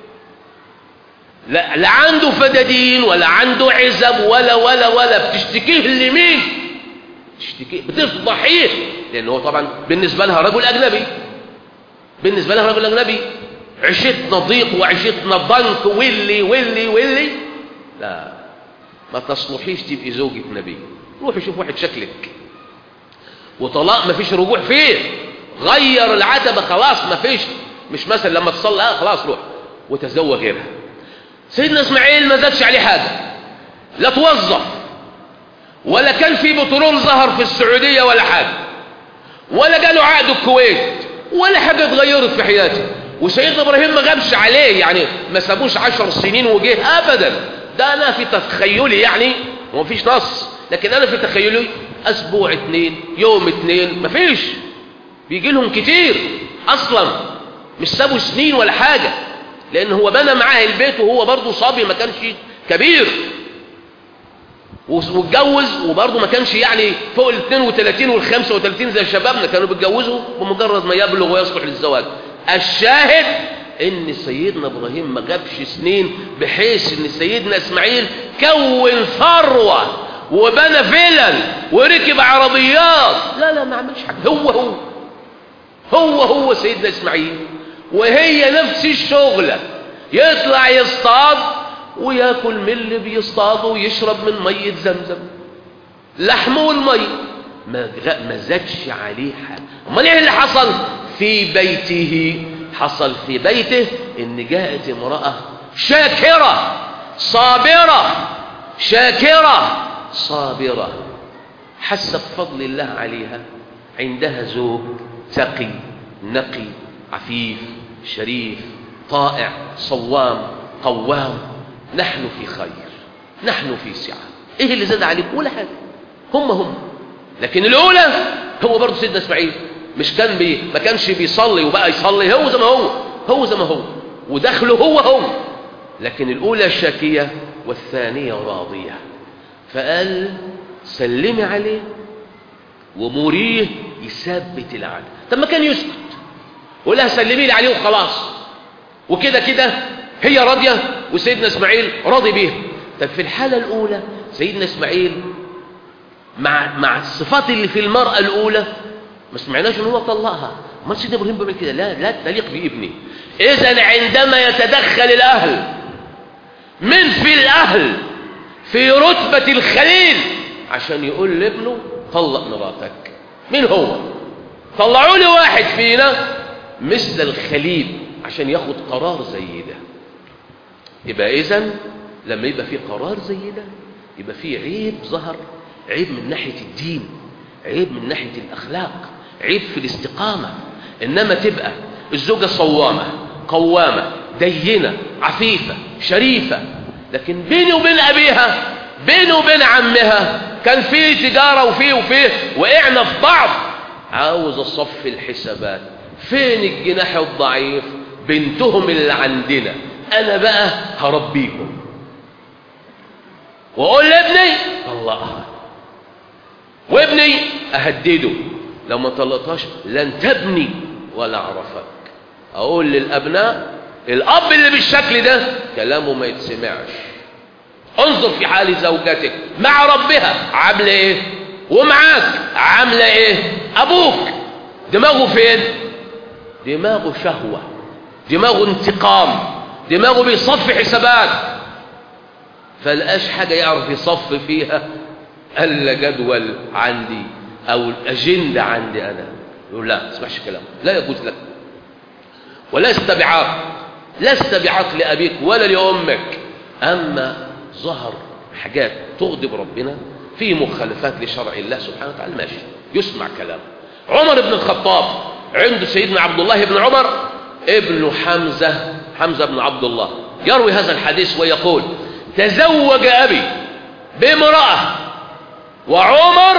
لا, لا عنده فدادين ولا عنده عزب ولا ولا ولا بتشتكيه لمين؟ بتشتكيه بتفضحيه، لان هو طبعا بالنسبه لها رجل اجنبي، بالنسبه لها رجل اجنبي. عشتنا ضيق وعشتنا ضنك واللي واللي واللي لا، ما تصلحيش تبقي زوجة نبي. روحي شوف واحد شكلك، وطلاق ما فيش رجوع فيه، غير العتبة خلاص ما فيش، مش مثلا لما تصلي اه خلاص روح وتزوج غيرها. سيدنا اسماعيل ما زادش عليه حاجة، لا توظف ولا كان في بترول ظهر في السعودية ولا حاجة، ولا جاله عقد الكويت ولا حاجة اتغيرت في حياته. وسيدنا ابراهيم ما غابش عليه، يعني ما سابوش عشر سنين وجه ابدا. ده انا في تخيلي يعني، وما فيش نص، لكن انا في تخيلي اسبوع اتنين يوم اتنين ما فيش، بيجي لهم كتير اصلا، مش سابوا سنين ولا حاجة، لان هو بنى معاه البيت وهو برضه صبي ما كانش كبير، واتجوز وبرضه ما كانش يعني فوق ال اثنين وثلاثين وال خمسة وثلاثين زي شبابنا، كانوا بيتجوزوا بمجرد ما يبلغ ويصلح للزواج. الشاهد ان سيدنا ابراهيم ما جابش سنين بحيث ان سيدنا اسماعيل كون ثروة وبنى فيلل وركب عربيات، لا لا ما عملش حاجة. هو هو هو هو سيدنا اسماعيل، وهي نفس الشغلة، يطلع يصطاد وياكل من اللي بيصطاده ويشرب من مية زمزم، لحمه والمية، ما ما زادش عليه حاجة. امال ايه اللي حصل في بيته؟ حصل في بيته ان جاءت امرأة شاكرة صابرة، شاكرة صابرة، حس بفضل الله عليها، عندها زوج تقي نقي عفيف شريف طائع صوام قوام. نحن في خير، نحن في سعة. ايه اللي زاد عليك؟ ولا حاجة، هم هم. لكن الاولى هو برضه سيدنا اسماعيل مش كان بي ما كانش بيصلي وبقى يصلي، هو زي ما هو هو زي ما هو ودخله هو هو. لكن الاولى شاكية والثانية راضية، فقال سلمي عليه ومريه يثبت العدل. طب ما كان يسكت وقال لها سلمي لي عليه وخلاص، وكده كده هي راضية وسيدنا اسماعيل راضي بيها. طب في الحالة الاولى سيدنا اسماعيل مع مع الصفات اللي في المرأة الاولى ما سمعناش ان هو طلقها، ما سيدنا ابراهيم بيعمل كده، لا لا تليق بابني. اذا عندما يتدخل الاهل من في الاهل في رتبة الخليل عشان يقول لابنه طلق مراتك، مين هو؟ طلعوا لي واحد فينا مثل الخليل عشان ياخد قرار زي ده. يبقى اذا لما يبقى في قرار زي ده يبقى في عيب ظهر، عيب من ناحية الدين، عيب من ناحية الاخلاق، عيب في الاستقامة. انما تبقى الزوجة صوامة قوامة دينة عفيفة شريفة، لكن بيني وبين ابيها بيني وبين عمها كان في تجارة وفيه وفيه وقعنا في بعض، عاوز اصفي الحسابات. فين الجناح الضعيف؟ بنتهم اللي عندنا انا بقى هربيهم واقول لابني طلقها، وابني اهدده لو ما طلقتهاش لن تبني ولا اعرفك. اقول للابناء الاب اللي بالشكل ده كلامه ما يتسمعش. انظر في حال زوجتك مع ربها عامله ايه، ومعاك عامله ايه. ابوك دماغه فين؟ دماغه شهوه، دماغه انتقام، دماغه بيصفي حسابات، فلقاش حاجه يعرف يصفي فيها الا جدول عندي او الاجنده عندي انا. يقول لا ما تسمعش كلامه، لا يجوز لك. ولست بعاق، لست بعاق لأبيك ولا لأمك. أما ظهر حاجات تغضب ربنا في مخالفات لشرع الله سبحانه وتعالى ماشي يسمع كلامه. عمر بن الخطاب عنده سيدنا عبد الله بن عمر ابن حمزة حمزة بن عبد الله يروي هذا الحديث ويقول تزوج أبي بامرأة وعمر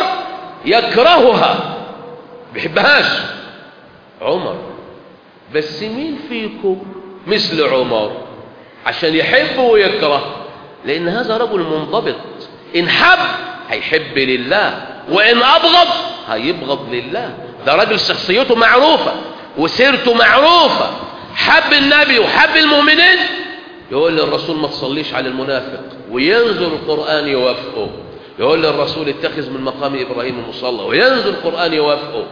يكرهها بيحبهاش عمر، بس مين فيكم مثل عمر عشان يحب ويكره؟ لأن هذا رجل منضبط، إن حب هيحب لله وإن أبغض هيبغض لله. ده راجل شخصيته معروفة وسيرته معروفة، حب النبي وحب المؤمنين، يقول للرسول ما تصليش على المنافق وينزل القرآن يوافقه، يقول للرسول اتخذ من مقام إبراهيم مصلى وينزل القرآن يوافقه،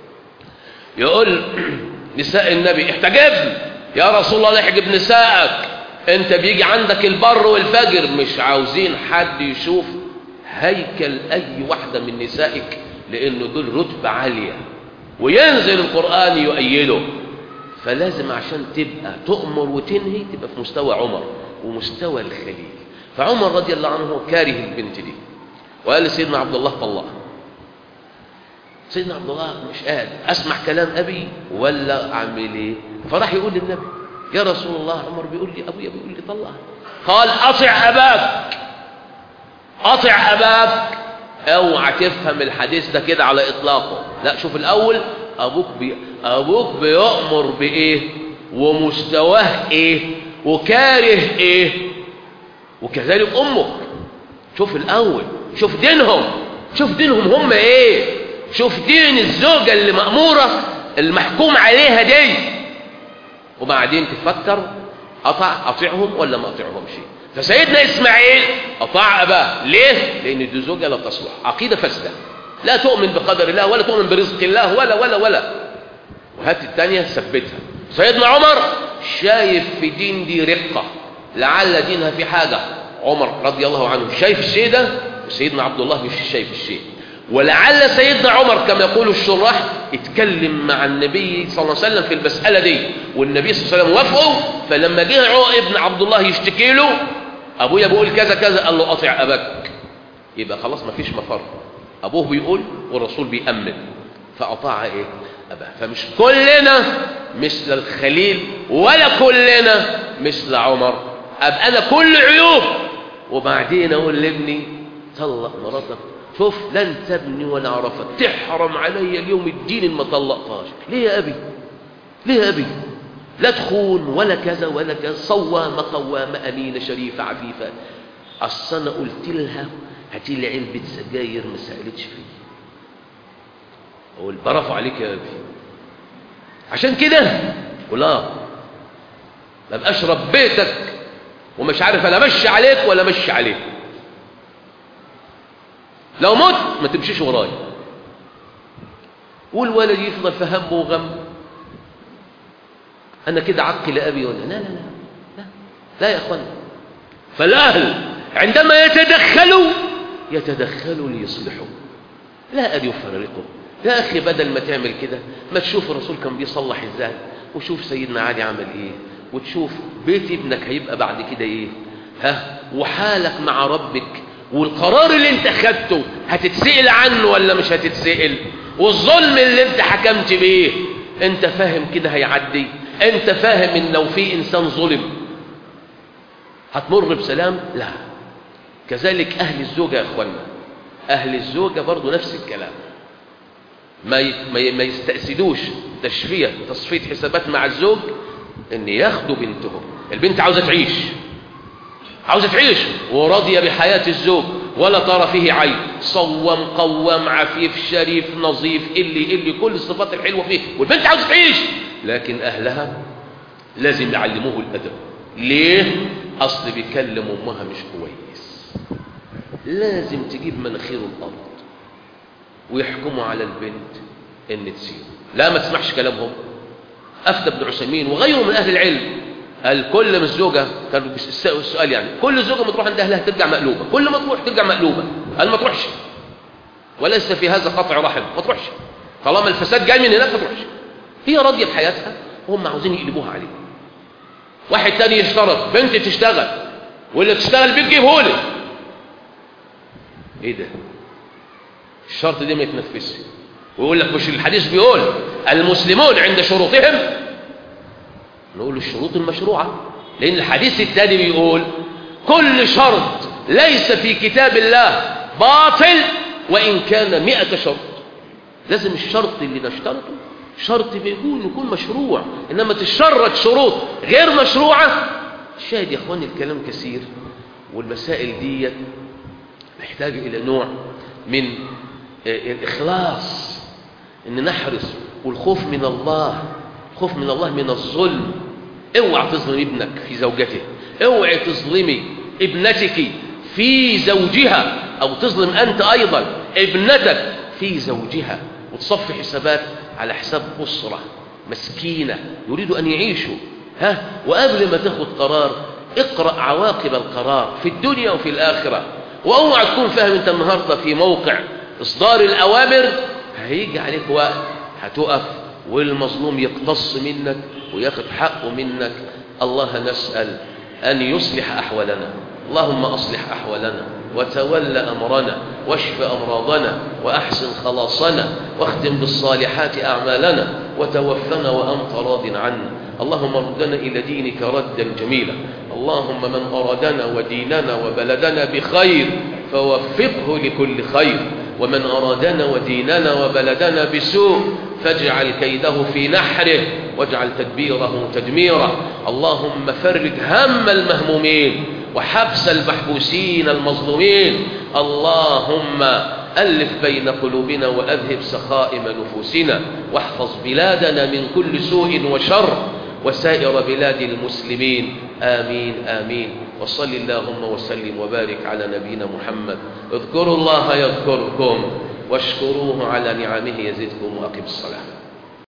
يقول نساء النبي احتجبن يا رسول الله احجب نسائك، انت بيجي عندك البر والفجر، مش عاوزين حد يشوف هيكل اي واحدة من نسائك لانه دول رتبة عالية، وينزل القرآن يؤيده. فلازم عشان تبقى تؤمر وتنهي تبقى في مستوى عمر ومستوى الخليل. فعمر رضي الله عنه كاره البنت دي وقال لسيدنا عبد الله طلقها. سيدنا عبد الله مش قادر اسمع كلام ابي ولا اعمل ايه، فراح يقول للنبي يا رسول الله عمر بيقول لي ابويا بيقول لي طلقها. قال اطع اباك، اطع اباك. اوعى تفهم الحديث ده كده على اطلاقه، لا شوف الاول ابوك بي ابوك بيأمر بايه ومستواه ايه وكاره ايه، وكذلك امك. شوف الاول، شوف دينهم، شوف دينهم هم ايه، شوف دين الزوجة اللي مأمورة المحكوم عليها دي، وبعدين تفكر أطع أطيعهم ولا ما أطيعهمش. فسيدنا إسماعيل أطاع أباه، ليه؟ لأن دي زوجة لا تصلح، عقيدة فاسدة، لا تؤمن بقدر الله ولا تؤمن برزق الله ولا ولا ولا وهات الثانية ثبتها. سيدنا عمر شايف في دين دي رقة، لعل دينها في حاجة. عمر رضي الله عنه شايف الشيء ده، وسيدنا عبد الله مش شايف الشيء. ولعل سيدنا عمر كما يقول الشراح اتكلم مع النبي صلى الله عليه وسلم في المسألة دي، والنبي صلى الله عليه وسلم وافقه. فلما جه ابن عبد الله يشتكي له ابويا بيقول كذا كذا، قال له اطع اباك. يبقى خلاص ما فيش مفر، ابوه بيقول والرسول بيأمن، فاطاع ايه اباه. فمش كلنا مثل الخليل ولا كلنا مثل عمر. ابقى انا كل عيوب وبعدين اقول لابني طلق مراتك، شوف لن تبني ولا عرفت، تحرم علي اليوم الدين ان ما طلقتهاش. ليه يا ابي؟ ليه يا ابي؟ لا تخون ولا كذا ولا كذا، صوامه قوامه امينه شريفه عفيفه. اصل انا قلت لها هاتي لي علبه سجاير ما سالتش فيه، اقول برافو عليك يا ابي. عشان كده ولا ما بقاش ربيتك ومش عارف انا مشي عليك ولا مشي عليك. لو مت ما تمشيش ورايا، والولد يفضل في هم وغم. انا كده عقل ابي ولا لا لا لا لا, لا يا اخوانا. فالاهل عندما يتدخلوا يتدخلوا ليصلحوا، لا ابي يفرقوا. يا اخي بدل ما تعمل كده ما تشوف الرسول كان بيصلح ازاي، وشوف سيدنا علي عمل ايه، وتشوف بيت ابنك هيبقى بعد كده ايه، ها، وحالك مع ربك، والقرار اللي انت خدته هتتسئل عنه ولا مش هتتسئل، والظلم اللي انت حكمت بيه انت فاهم كده هيعدي، انت فاهم ان لو في انسان ظلم هتمر بسلام؟ لا. كذلك اهل الزوجة يا اخوانا، اهل الزوجة برضو نفس الكلام، ما ما يستأسدوش تشفية تصفية حسابات مع الزوج ان ياخدوا بنتهم. البنت عاوزة تعيش، عاوزة تعيش وراضية بحياة الزوج ولا ترى فيه عيب، صوم قوام عفيف شريف نظيف اللي اللي كل الصفات الحلوة فيه، والبنت عاوزة تعيش، لكن أهلها لازم يعلموه الأدب. ليه؟ أصل بيكلم أمها مش كويس، لازم تجيب مناخيره الأرض ويحكموا على البنت إن تسيب. لا ما تسمعش كلامهم. أفتى ابن عثيمين وغيره من أهل العلم قال كل ما الزوجة، كانوا بيسألوا السؤال يعني، كل زوجة ما تروح عند أهلها ترجع مقلوبة، كل ما تروح ترجع مقلوبة. قال ما تروحش، وليس في هذا قطع رحم، ما تروحش طالما الفساد جاي من هناك، ما تروحش. هي راضية بحياتها وهم عاوزين يقلبوها عليه. واحد تاني يشترط بنت تشتغل واللي تشتغل بتجيبه لي. ايه ده؟ الشرط ده ما يتنفذش. ويقول لك مش الحديث بيقول المسلمون عند شروطهم؟ نقول له الشروط المشروعة، لأن الحديث الثاني بيقول كل شرط ليس في كتاب الله باطل وإن كان مئة شرط. لازم الشرط اللي نشترطه شرط بيكون يكون مشروع، إنما تشرط شروط غير مشروعة. الشاهد يا إخواني الكلام كثير، والمسائل دي محتاجة إلى نوع من الإخلاص، إن نحرص، والخوف من الله، خوف من الله من الظلم. اوعى تظلم ابنك في زوجته، اوعى تظلمي ابنتك في زوجها، أو تظلم أنت أيضا ابنتك في زوجها، وتصفي حسابات على حساب أسرة مسكينة يريد أن يعيشوا. ها، وقبل ما تاخد قرار اقرأ عواقب القرار في الدنيا وفي الآخرة. واوعى تكون فاهم انت النهارده في موقع اصدار الاوامر هيجي عليك وقت هتقف والمظلوم يقتص منك وياخد حقه منك. الله نسأل ان يصلح احوالنا. اللهم اصلح احوالنا وتول امرنا واشف امراضنا واحسن خلاصنا واختم بالصالحات اعمالنا وتوفنا وانت راض عنا. اللهم ردنا الى دينك ردا جميلا. اللهم من أرادنا وديننا وبلدنا بخير فوفقه لكل خير، ومن أرادنا وديننا وبلدنا بسوء فاجعل كيده في نحره واجعل تدبيره تدميره. اللهم فرج هم المهمومين وحبس المحبوسين المظلومين. اللهم ألف بين قلوبنا وأذهب سخائم نفوسنا، واحفظ بلادنا من كل سوء وشر وسائر بلاد المسلمين. آمين آمين. وصل اللهم وسلم وبارك على نبينا محمد. اذكروا الله يذكركم واشكروه على نعمه يزدكم وأقم الصلاة.